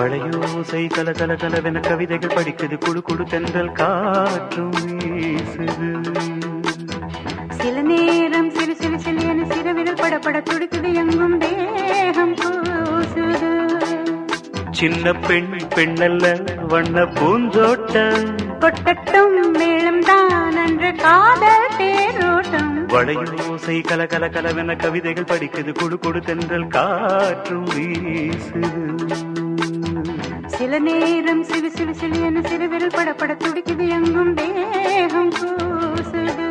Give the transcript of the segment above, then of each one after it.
வளையோசை கல கல கலவென கவிதைகள் படிக்குது, குடு குடு தென்றல் காற்றும் வீசுது. சில நேரம் சிறு சிறு சிறு என சிறுவிரல் படப்பட துடிக்குது, எங்கும் தேகம் கூசுது. சின்ன பெண் பெண்ணல்ல வண்ண பூந்தோட்டம், கொட்டட்டும் மேளம் தான் அன்று காதல் தேரோட்டம். வளையோசை கல கல கலவென கவிதைகள் படிக்குது, குடு குடு தென்றல் காற்றும் வீசுது. சில நேரம் சிறு சிறு சிறு என சிறுவிரல் படப்பட துடிக்குது, எங்கும் தேகம் கூசுது.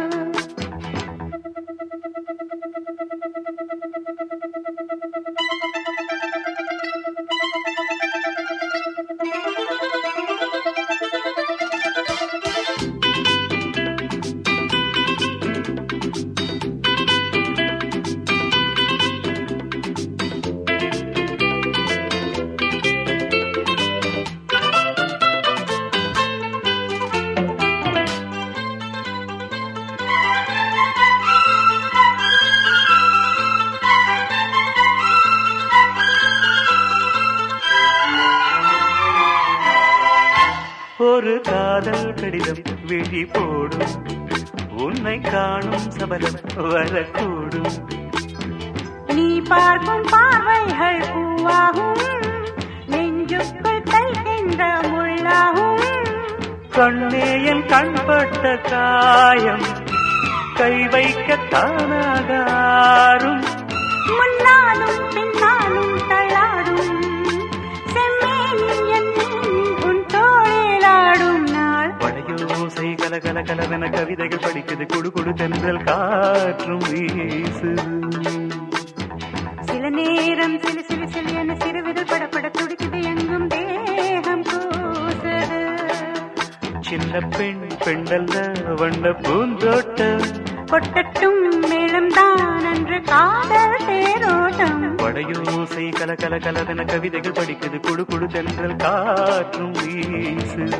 ஒரு காதல் கடிதம் விழி போடும், உன்னை காணும் சபலம் வரக்கூடும். நீ பார்க்கும் பார்வைகள் பூவாகும், நெஞ்சுக்குள் தைக்கின்ற முள்ளாகும். கண்ணே என் கண்பட்ட காயம் கை வைக்க தானாகாரும். முன்னாலும் பின்னாலும் தள்ளாடும் செம்மேனில் என் உன் தோளிலாடும் நாள். வளையோசை கல கல கலவென கவிதைகள் படிக்குது, குடு குடு தென்றல் காற்றும் வீசுது. சில நேரம் சிறு சிறு சிறு என சிறுவிரல் படப்பட துடிக்குது, எங்கும் தேகம் கூசுது. சின்ன பெண் பெண்ணல்ல வண்ண பூந்தோட்டம், கொட்டட்டும் மேளம் தான் அன்று காதல் தேரோட்டம். வளையோசை கல கல கலவென கவிதைகள் படிக்குது, குடு குடு தென்றல் காற்றும் வீசுது.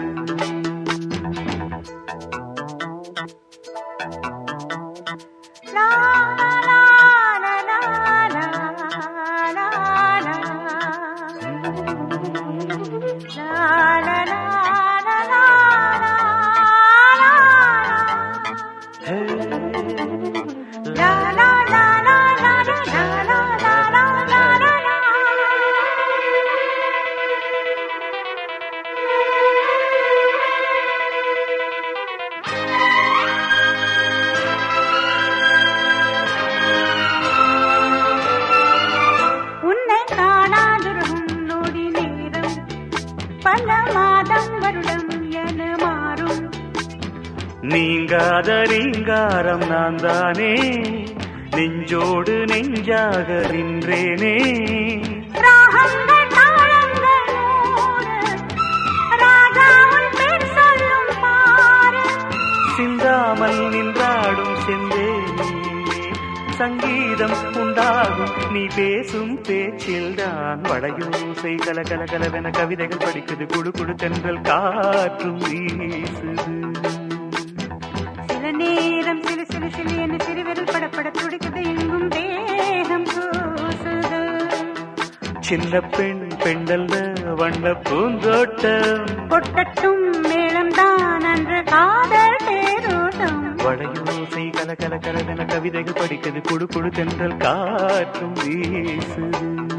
லா லா லா லா லா லா லா லா லா. உன்னை காணாதிருக்கும் நொடி நேரம் பல மாதம் வருடம் என மாறும். நீங்காத ரீங்காரம் நான் தானே, நெஞ்சோடு நெஞ்சாக நின்றேனே. ராகங்கள் தாளங்கள் நூறு, ராஜாவின் பேர் சொல்லும் பாரு. சிந்தாமல் நின்றாடும் செந்தேனே, சங்கீதம் உண்டாகும் நீ பேசும் பேச்சில்தான். வளையோசை கல கல கலவென கவிதைகள் படிக்குது, குடு குடு தென்றல் காற்றும் வீசுது. சில நேரம் சிறு சிறு சிறு என சிறுவிரல் படப்பட துடிக்குது, எங்கும் தேகம் கூசுது. சின்ன பெண் பெண்ணல்ல வண்ண பூந்தோட்டம், கொட்டட்டும் மேளம் தான் அன்று காதல் தேரோட்டம். வளையோசை கல கல கலவென கவிதைகள் படிக்குது, குடு குடு தென்றல் காற்றும் வீசுது.